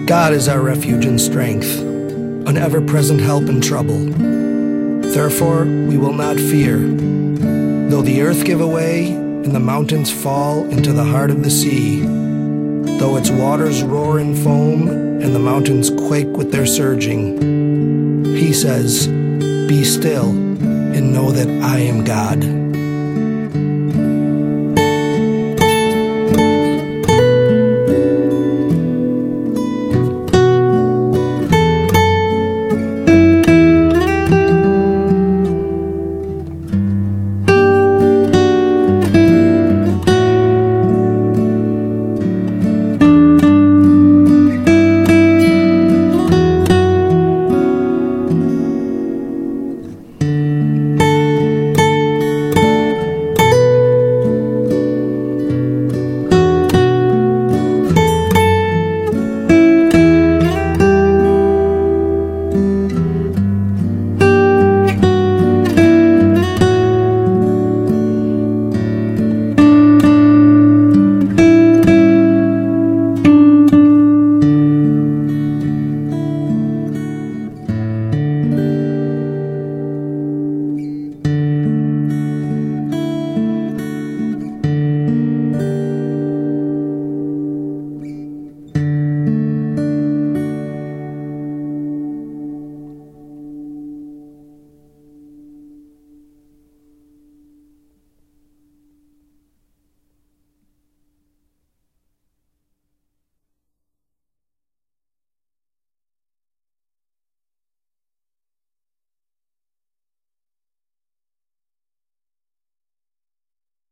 God is our refuge and strength, an ever-present help in trouble. Therefore we will not fear, though the earth give way and the mountains fall into the heart of the sea, though its waters roar and foam and the mountains quake with their surging. He says, "Be still and know that I am God."